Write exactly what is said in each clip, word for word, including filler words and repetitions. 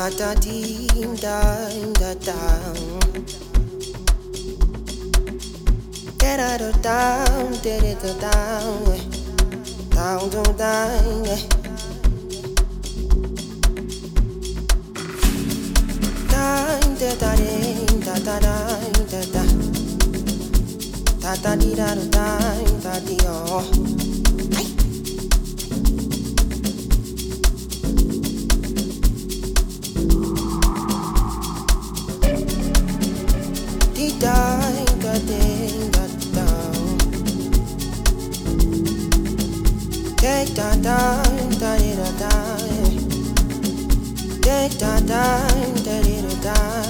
da da dee da da da. Da da da down, da da da down, down down down. Da da da da da da da. Da da dee da da da dee oh. Da da da da da da da da da da da da da da.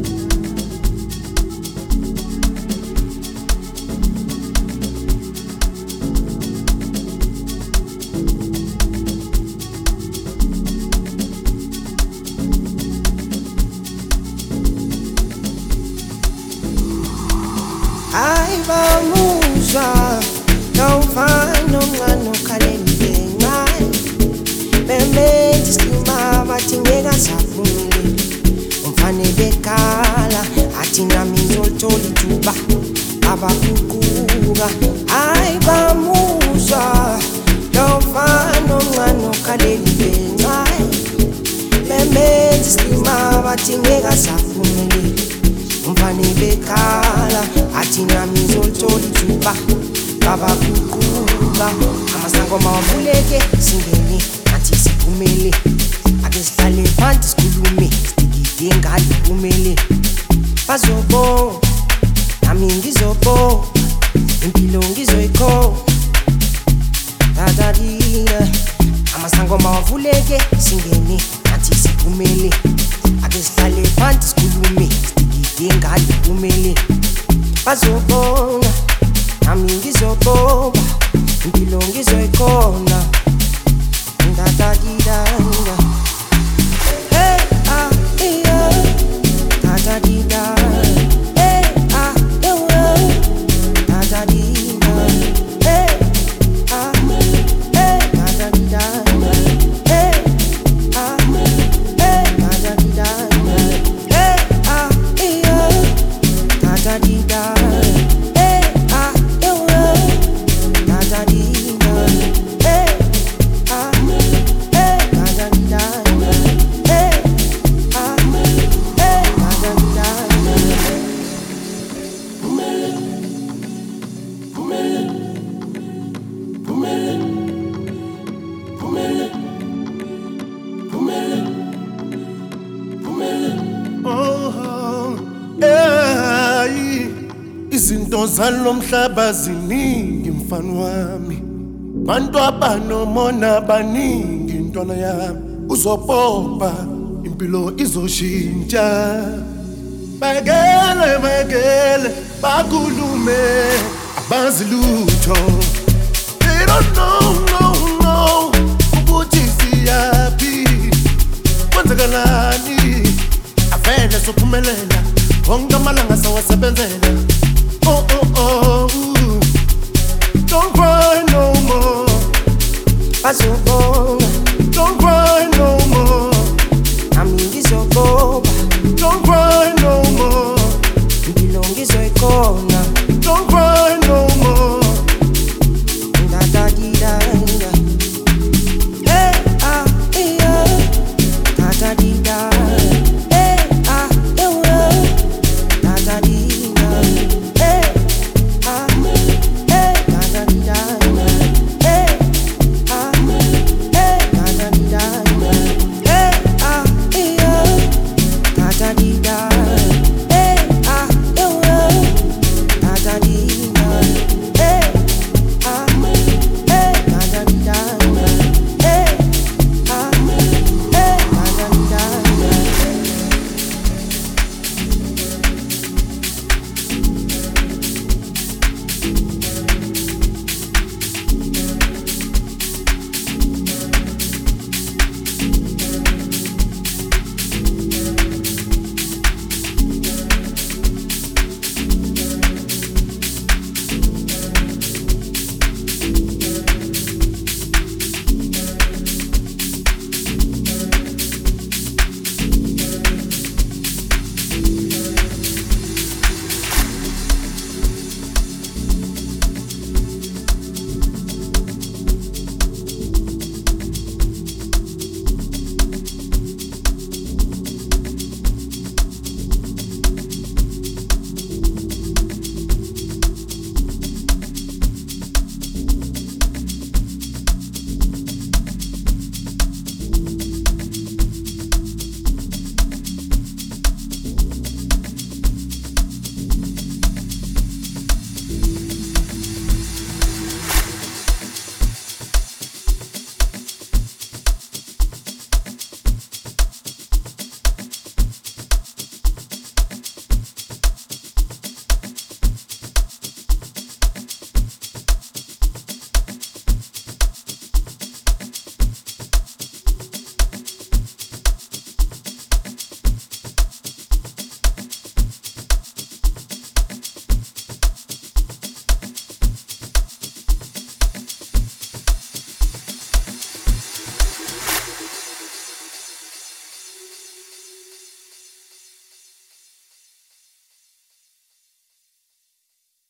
Ai vamuzwa Naufano ngano kalende ngai Bembe tiskima vatingega safumile Umfane bekala Atina minzoltoli tuba Aba kukuga Ai vamuzwa Naufano ngano kalende ngai Bembe tiskima vatingega safumile Umfane bekala Atina mizoltoli tuba Baba kukuba Amasango mawavuleke Singeni Ati sipumele Akeslale panti skulume Stigide ngali pumele Pazobo Nami ngizobo Impilo ngizoiko Dadadida Amasango mawavuleke Singeni Ati sipumele Akeslale panti skulume Stigide ngali pumele Bazobona, nami ngizoboba, impilo ngizoyikhona, da-da-di-da-da. Hey, ah, yeah, da-da-di-da. Hey, ah, yeah, da-da-di-da. Hey, ah, hey, da-da-di-da. Hey, ah, hey, da-da-di-da. Hey, ah, yeah, da-da-di-da. Izinto zalo mhlaba ziningi mfana wami Bantu abanomona baningi ntwana yami Uzopopa impilo izoshintsha Bagele bagele bakulume abazi lutho They don't know no no ukuthi siyapi Kwenzakalani avele sophumelela Wonke amalanga sawasebenzela Oh, oh, oh, ooh. Don't cry no more. Bazobo